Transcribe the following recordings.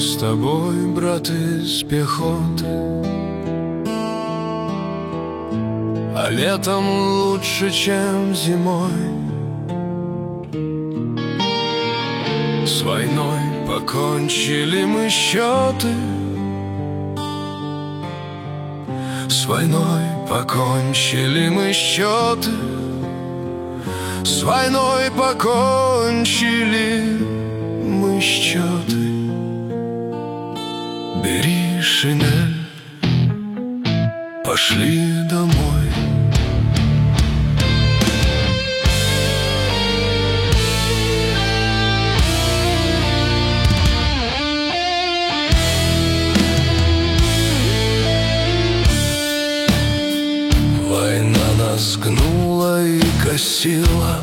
с тобой, брат из пехоты, а летом лучше, чем зимой. С войной покончили мы счеты, с войной покончили мы счеты, с войной покончили мы счеты. Бери шинель, пошли домой. Война нас гнула и косила,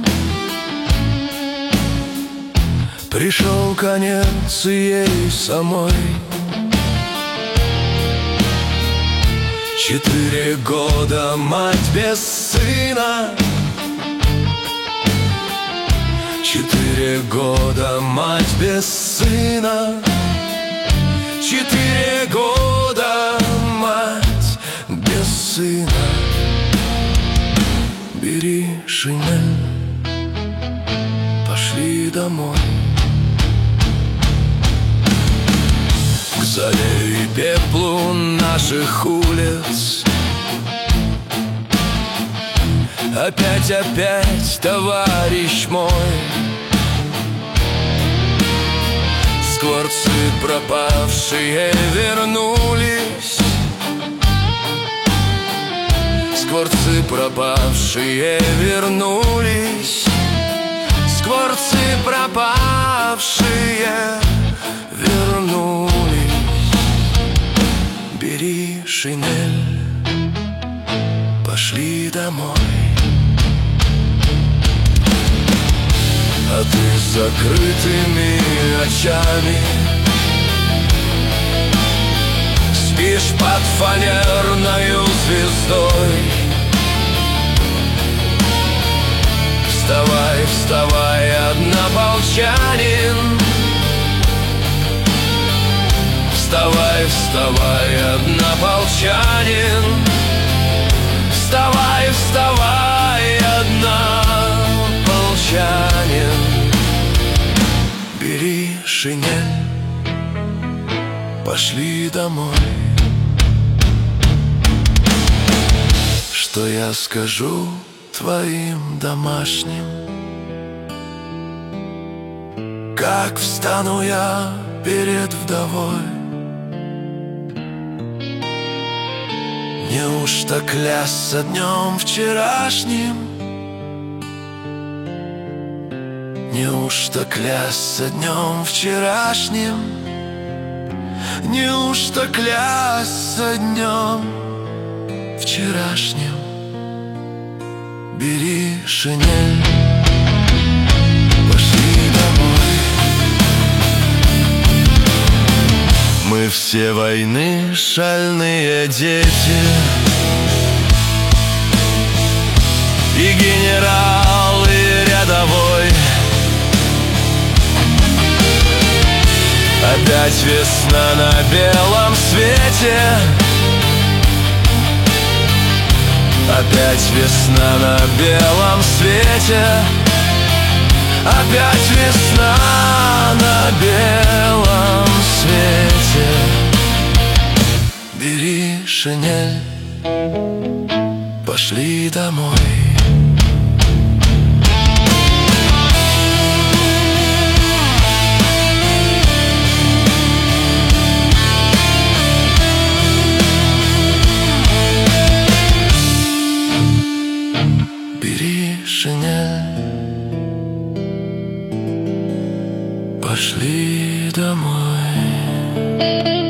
пришел конец и ей самой. 4 года мать без сына, 4 года мать без сына, 4 года мать без сына. Бери шинель, пошли домой. К зале и пеплу наших улиц опять, опять, товарищ мой. Скворцы пропавшие вернулись, скворцы пропавшие вернулись, скворцы пропавшие вернулись. Бери шинель, пошли домой. А ты с закрытыми очами спишь под фанерною звездой. Вставай, вставай, однополчанин, вставай, вставай, однополчанин, вставай, вставай, однополчанин. Бери шинель, пошли домой. Что я скажу твоим домашним? Как встану я перед вдовой? Неужто клясться днем вчерашним? Неужто клясться днем вчерашним? Неужто клясться днем вчерашним? Бери шинель, пошли домой. Мы все войны шальные дети, и генерал, и рядовой. Опять весна на белом свете, опять весна на белом свете, опять весна на белом свете. Бери шинель, пошли домой. Бери шинель, пошли домой.